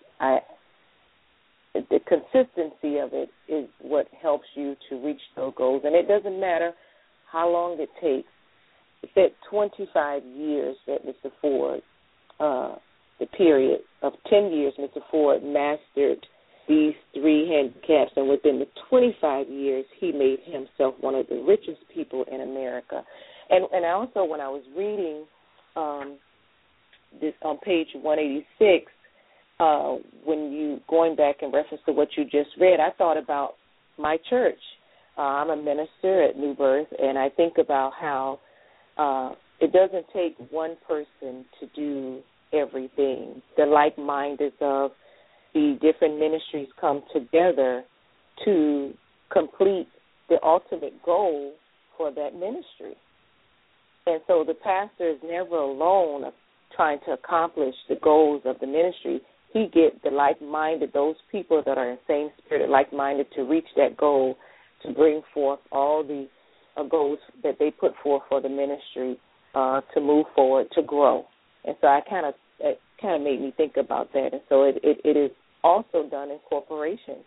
The consistency of it is what helps you to reach those goals, and it doesn't matter how long it takes. It said 25 years that Mr. Ford, the period of 10 years, Mr. Ford mastered these 3 handicaps, and within the 25 years, he made himself one of the richest people in America. And also, when I was reading this on page 186, when you going back in reference to what you just read, I thought about my church. I'm a minister at New Birth, and I think about how it doesn't take one person to do everything. The like-minded of the different ministries come together to complete the ultimate goal for that ministry. And so the pastor is never alone of trying to accomplish the goals of the ministry. He gets the like-minded, those people that are in the same spirit, like-minded, to reach that goal, to bring forth all the goals that they put forth for the ministry to move forward, to grow. And so it kind of made me think about that. And so it is also done in corporations.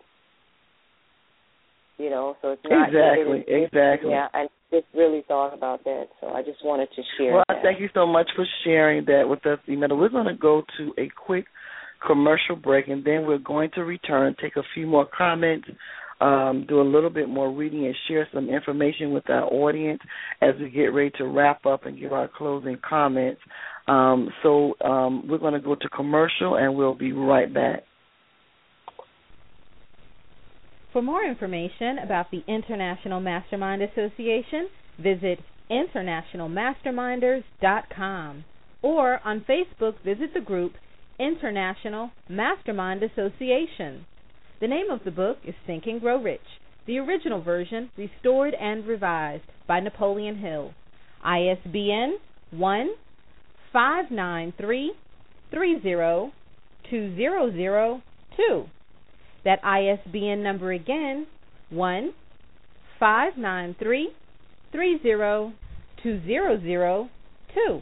You know, so it's not
exactly.
Yeah, I just really thought about that, so I just wanted to share.
Well,
that.
Thank you so much for sharing that with us, Imelda. We're going to go to a quick commercial break, and then we're going to return, take a few more comments, do a little bit more reading, and share some information with our audience as we get ready to wrap up and give our closing comments. So we're going to go to commercial, and we'll be right back.
For more information about the International Mastermind Association, visit internationalmasterminders.com, or on Facebook, visit the group International Mastermind Association. The name of the book is Think and Grow Rich, the original version restored and revised by Napoleon Hill. ISBN 1-593-30-2002. That ISBN number again, 1-593-30-2002.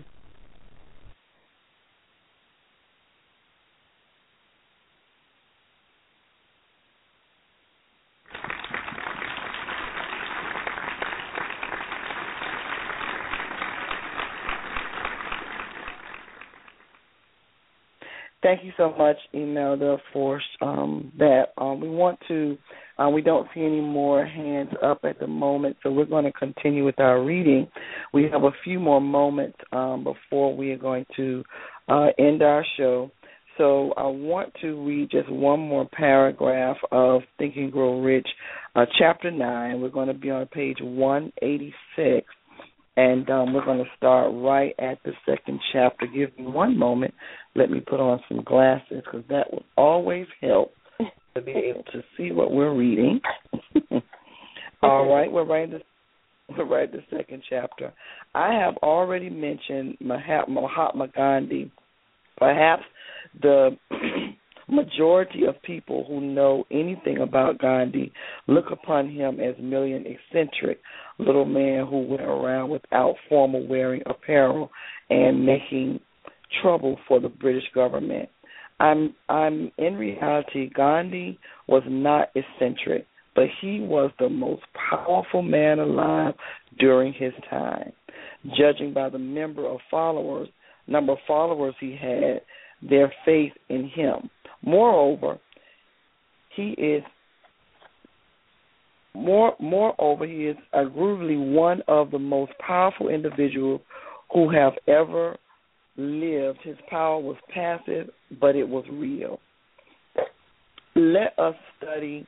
Thank you so much, Imelda, for that. We don't see any more hands up at the moment, so we're going to continue with our reading. We have a few more moments before we are going to end our show. So I want to read just one more paragraph of Think and Grow Rich, Chapter 9. We're going to be on page 186. And we're going to start right at the second chapter. Give me one moment. Let me put on some glasses, because that will always help to be able to see what we're reading. All right, we're ready to write the second chapter. I have already mentioned Mahatma Gandhi. Perhaps the majority of people who know anything about Gandhi look upon him as merely an eccentric little man who went around without formal wearing apparel and making trouble for the British government. In reality, Gandhi was not eccentric, but he was the most powerful man alive during his time. Judging by the number of followers he had, their faith in him. Moreover, he is arguably one of the most powerful individuals who have ever lived. His power was passive, but it was real. Let us study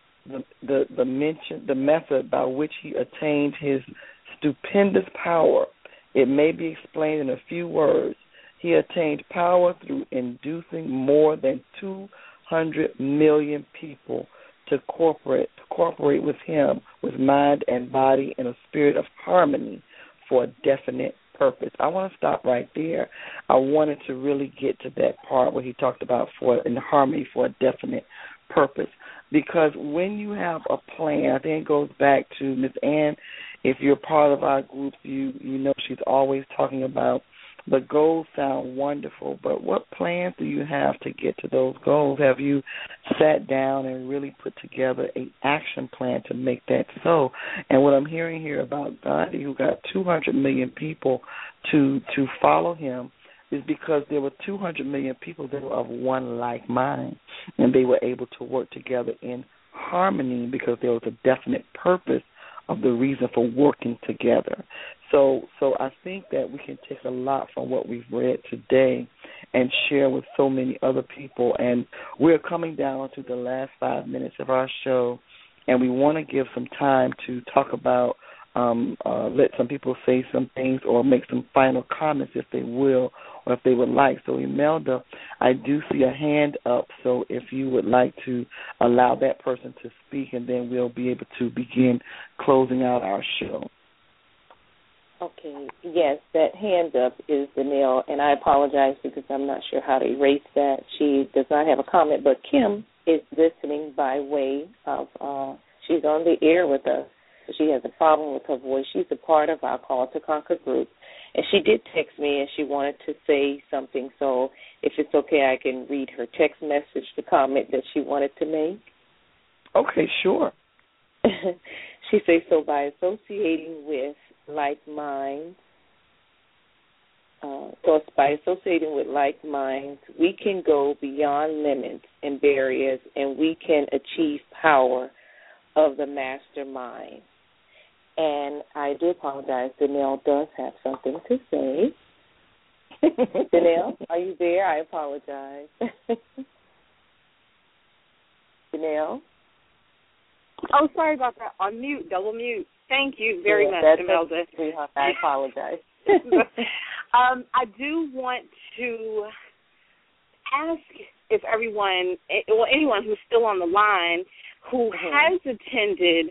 the method by which he attained his stupendous power. It may be explained in a few words. He attained power through inducing more than 200 million people to cooperate with him with mind and body in a spirit of harmony for a definite purpose. I want to stop right there. I wanted to really get to that part where he talked about in harmony for a definite purpose. Because when you have a plan, I think it goes back to Ms. Ann. If you're part of our group, you know she's always talking about the goals sound wonderful, but what plans do you have to get to those goals? Have you sat down and really put together an action plan to make that so? And what I'm hearing here about Gandhi, who got 200 million people to follow him, is because there were 200 million people that were of one like mind, and they were able to work together in harmony because there was a definite purpose of the reason for working together. So I think that we can take a lot from what we've read today and share with so many other people. And we're coming down to the last 5 minutes of our show, and we want to give some time to talk about, let some people say some things or make some final comments if they will or if they would like. So, Imelda, I do see a hand up, so if you would like to allow that person to speak, and then we'll be able to begin closing out our show.
Okay, yes, that hand up is Danelle, and I apologize because I'm not sure how to erase that. She does not have a comment, but Kim is listening by way of, she's on the air with us. She has a problem with her voice. She's a part of our Call to Conquer group, and she did text me, and she wanted to say something, so if it's okay, I can read her text message, the comment that she wanted to make.
Okay, sure.
She says, so by associating with like minds, by associating with like minds, we can go beyond limits and barriers, and we can achieve power of the mastermind. And I do apologize. Danelle does have something to say. Danelle, are you there? I apologize. Danelle?
Oh, sorry about that. On mute, double mute. Thank you very much, Imelda.
I apologize.
I do want to ask if anyone who's still on the line who has attended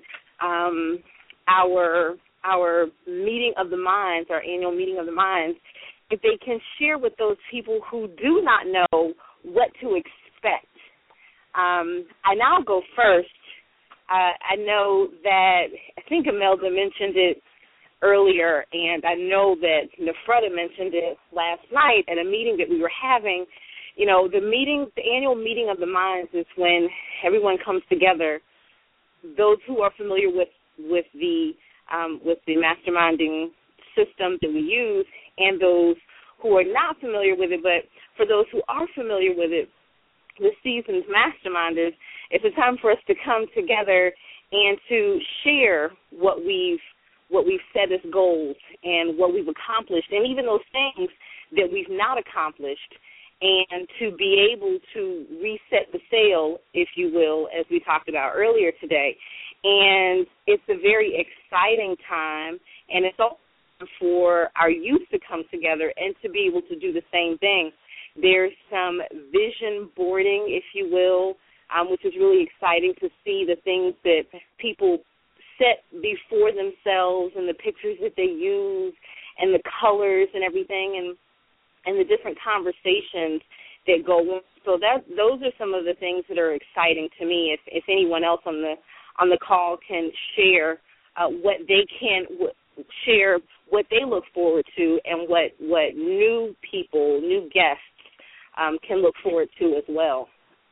our meeting of the minds, our annual meeting of the minds, if they can share with those people who do not know what to expect. I now go first. I know that, I think Imelda mentioned it earlier, and I know that Nefreda mentioned it last night at a meeting that we were having. You know, the annual meeting of the minds is when everyone comes together. Those who are familiar with the masterminding system that we use, and those who are not familiar with it, but for those who are familiar with it, the seasoned masterminders, it's a time for us to come together and to share what we've set as goals and what we've accomplished, and even those things that we've not accomplished, and to be able to reset the sail, if you will, as we talked about earlier today. And it's a very exciting time, and it's also for our youth to come together and to be able to do the same thing. There's some vision boarding, if you will, which is really exciting to see the things that people set before themselves and the pictures that they use and the colors and everything and the different conversations that go on. So those are some of the things that are exciting to me. If anyone else on the call can share what they can share, what they look forward to, and what new people, new guests can look forward to as well.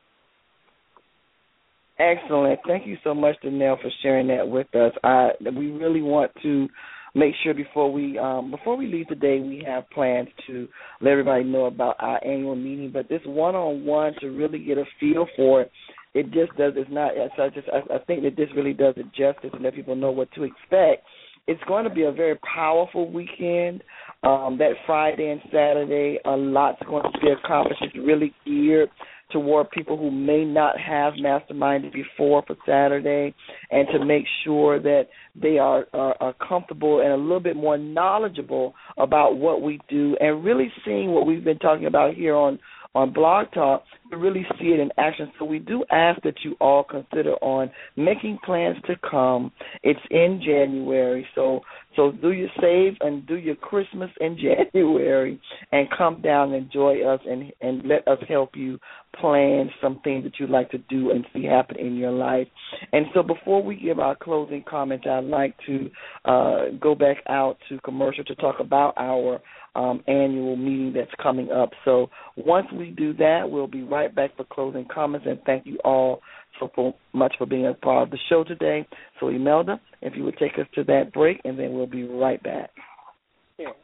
Excellent. Thank you so much, Danelle, for sharing that with us. We really want to make sure before we leave today, we have plans to let everybody know about our annual meeting. But this one-on-one, to really get a feel for it, it just does. It's not. I think that this really does it justice and let people know what to expect. It's going to be a very powerful weekend. That Friday and Saturday, a lot's going to be accomplished. It's really geared toward people who may not have masterminded before for Saturday, and to make sure that they are comfortable and a little bit more knowledgeable about what we do, and really seeing what we've been talking about here on Blog Talk, to really see it in action. So we do ask that you all consider on making plans to come. It's in January, so do your save and do your Christmas in January, and come down and enjoy us and let us help you plan some things that you'd like to do and see happen in your life. And so before we give our closing comments, I'd like to go back out to commercial to talk about our annual meeting that's coming up. So once we do that, we'll be right back for closing comments, and thank you all so much for being a part of the show today. So Imelda, if you would take us to that break, and then we'll be right back.
Sure.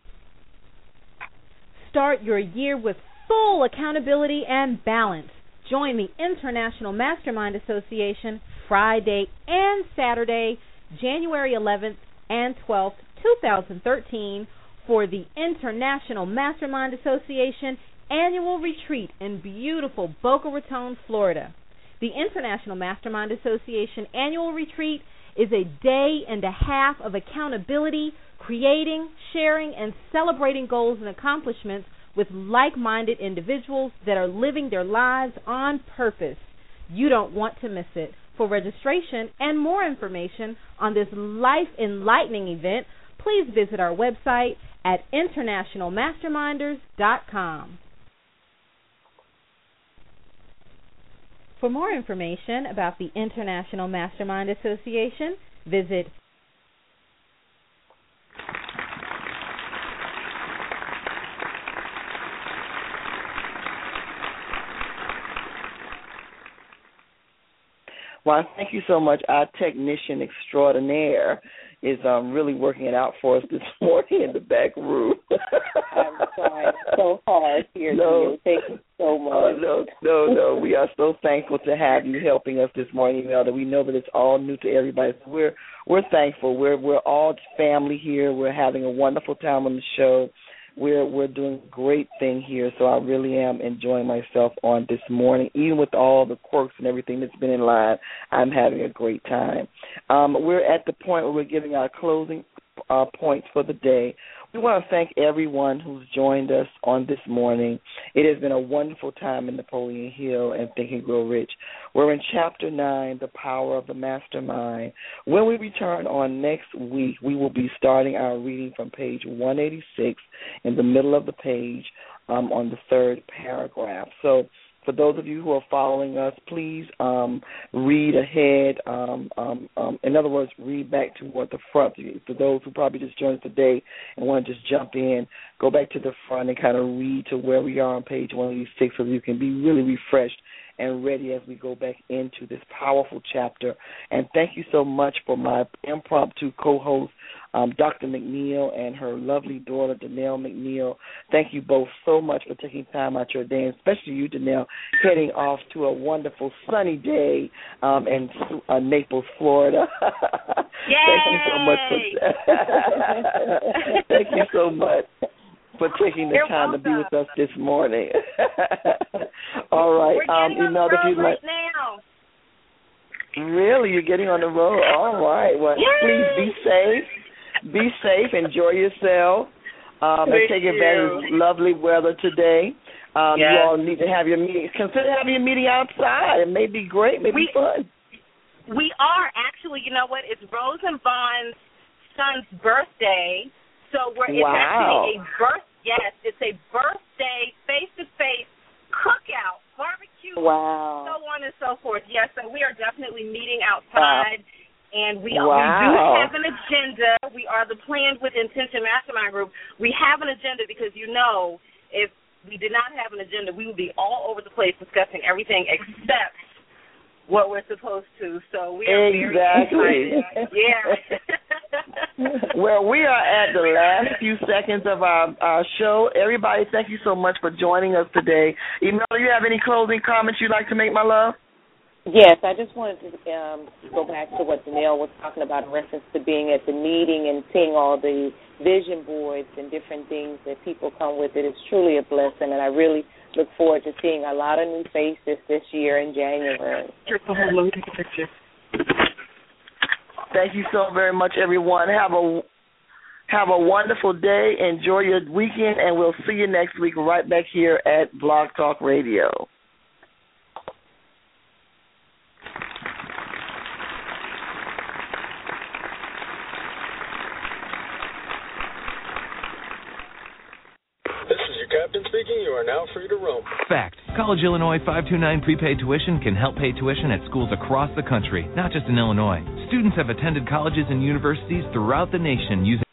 Start your year with full accountability and balance. Join the International Mastermind Association Friday and Saturday, January 11th and 12th, 2013, for the International Mastermind Association Annual Retreat in beautiful Boca Raton, Florida. The International Mastermind Association Annual Retreat is a day and a half of accountability, creating, sharing, and celebrating goals and accomplishments with like-minded individuals that are living their lives on purpose. You don't want to miss it. For registration and more information on this life-enlightening event, please visit our website at internationalmasterminders.com. For more information about the International Mastermind Association, visit
Well, thank you so much. Our technician extraordinaire is really working it out for us this morning in the back room.
I'm trying so hard here. Thank you so much.
No. We are so thankful to have you helping us this morning, Imelda. We know that it's all new to everybody. So we're thankful. We're all family here. We're having a wonderful time on the show. We're doing a great thing here, so I really am enjoying myself on this morning. Even with all the quirks and everything that's been in line, I'm having a great time. We're at the point where we're giving our closing points for the day. We want to thank everyone who's joined us on this morning. It has been a wonderful time in Napoleon Hill and Think and Grow Rich. We're in Chapter 9, The Power of the Mastermind. When we return on next week, we will be starting our reading from page 186 in the middle of the page on the third paragraph. So for those of you who are following us, please read ahead. In other words, read back toward the front. For those who probably just joined us today and want to just jump in, go back to the front and kind of read to where we are on page 186 so you can be really refreshed and ready as we go back into this powerful chapter. And thank you so much for my impromptu co-host, Dr. McNeil, and her lovely daughter, Danelle McNeil. Thank you both so much for taking time out your day, and especially you, Danelle, heading off to a wonderful sunny day in Naples, Florida. Thank you so much thank you so much for taking the time to be with us this morning. All right.
We're getting on the road right now.
Really? You're getting on the road? All right. Well, please be safe. Be safe. Enjoy yourself. And take advantage of lovely weather today. You all need to have your meeting. Consider having your meeting outside. It may be great. It may be fun.
We are. Actually, you know what? It's Rose and Vaughn's son's birthday. So it's actually it's a birthday face-to-face cookout, barbecue, so on and so forth. Yes, so we are definitely meeting outside, and we do have an agenda. We are the Planned with Intention Mastermind Group. We have an agenda because, if we did not have an agenda, we would be all over the place discussing everything except what we're supposed to. So we are very excited. Yeah.
Well, we are at the last few seconds of our show. Everybody, thank you so much for joining us today. Emil, do you have any closing comments you'd like to make, my love?
Yes, I just wanted to go back to what Danelle was talking about in reference to being at the meeting and seeing all the vision boards and different things that people come with it. It's truly a blessing, and I really look forward to seeing a lot of new faces this year in January.
Let me take a picture.
Thank you so very much, everyone. Have a wonderful day. Enjoy your weekend, and we'll see you next week right back here at Blog Talk Radio.
Captain speaking, you are now free to roam.
Fact. College Illinois 529 prepaid tuition can help pay tuition at schools across the country, not just in Illinois. Students have attended colleges and universities throughout the nation using